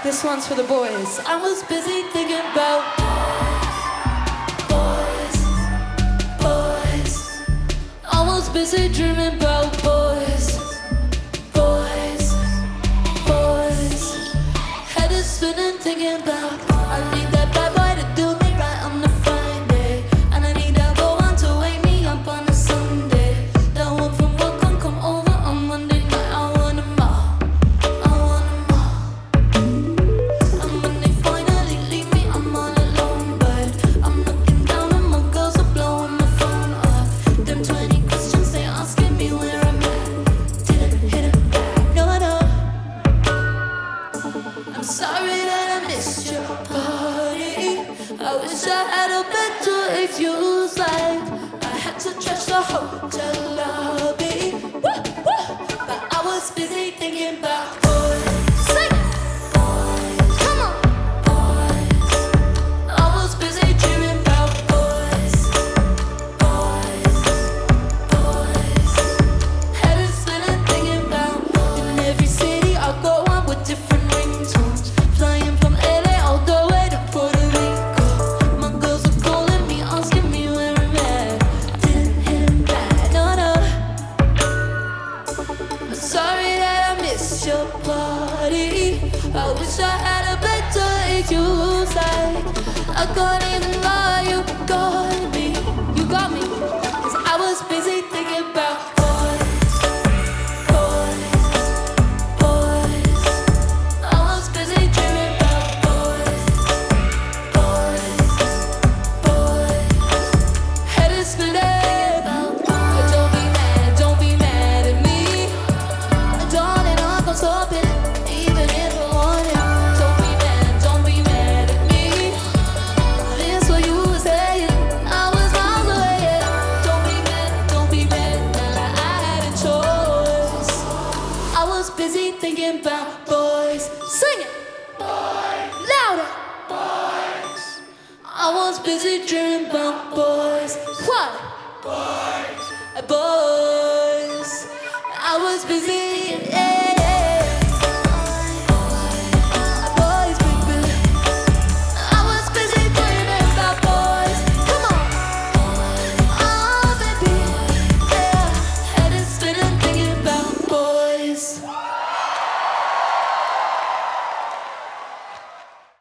This one's for the boys. I was busy thinking about boys, boys. I was busy dreaming about boys, boys, boys. Head is spinning thinking about I need that bad boy to do me right on the Friday, and I need that one to wake me up on a Sunday. That one from work can come over on Monday night. I want them all, I want them all. And when they finally leave me, I'm all alone, but I'm looking down and my girls are blowing my phone up. Them 20 questions they asking me where I'm at. Didn't hit it back, no, no. I'm sorry that I missed your party. I wish I had a better excuse, like I had to trash the hotel lobby. Woo, woo. But I was busy thinking about boys. Sing it. Boys. Come on. Boys. I was busy dreaming about boys. Boys. Boys. Head is spinning thinking about in every city I go on with different ringtones. Flying from LA all the way to Puerto Rico. My girls are calling me, asking me where I'm at. Didn't hit them back, no, no. I'm sorry that I missed your party. I wish I had a better excuse, like I can't even lie, you got me. You got me. 'Cause I was busy thinking about boys, boys, boys. I was busy dreaming about boys, boys, boys. Head is spinning about boys. Don't be mad at me. Darling, I'm gonna stop it, even if I want it. Don't be mad at me. This what you were saying, I was miles away. Don't be mad that I had a choice. I was busy thinking about boys. Sing it. Boys. Louder. Boys. I was busy dreaming about boys. What? Boys. Boys. I was busy